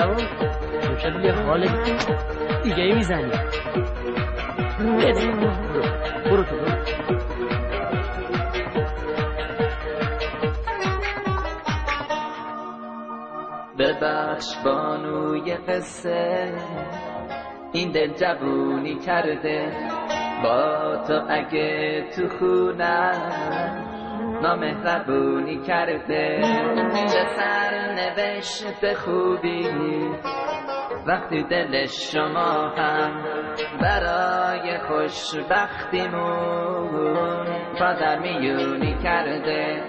جوان امشب یه حال دیگه میزنی. برو تو برو. ببخش بانوی قصه این دل جوونی کرده با تو اگه تو خونم نامهربونی کرده. چه سرنوشت خوبی وقتی دل شما هم برای خوشبختیمون پا میونی کرده.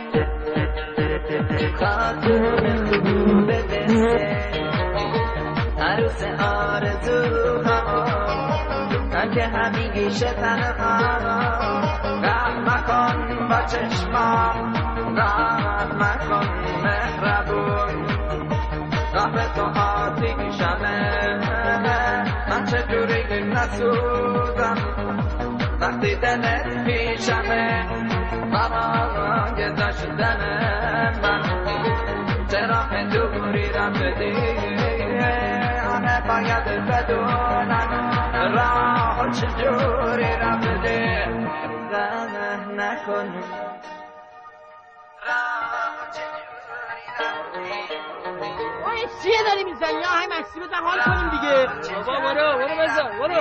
خاتون خوب دسته عروس آرزوها من که همیشه تنها رحم مکن با چشمام رحم مکن مهربون راه به تو آتیشمه من چجوری نسوزم وقتی دلت پیشمه ماما گذا شدن من چرا دوری رم بدی همه باید بدونن راه چجوری رم بدی غم نکن راه چجوری رم بدی. این چیه داری میزنی؟ های مکسی بزن حال کنیم دیگه. بابا برو بزن برو.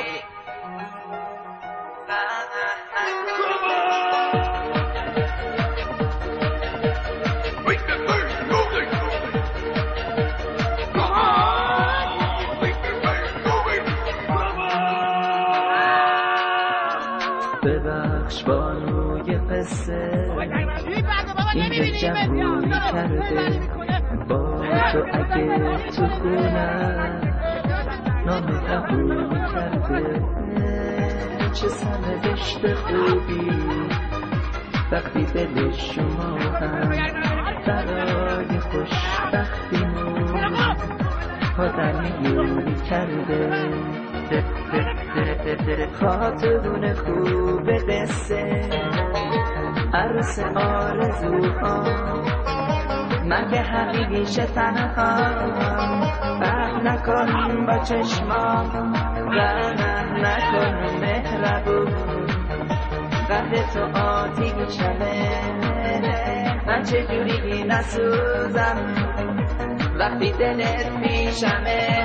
ببخش بانوی قصه این دل جوونی کرده با تو اگه تو خونم نامهربونی کرده. چه سرنوشت خوبی وقتی دل شما هم برای خوشبختیمون پا میونی کرده. خاتون خوب قصه عروس آرزوها من که همیشه تنها رحم نکن با چشمام رحم نکن مهربون قهر تو آتیشمه من چجوری نسوزم وقتی دلت پیشمه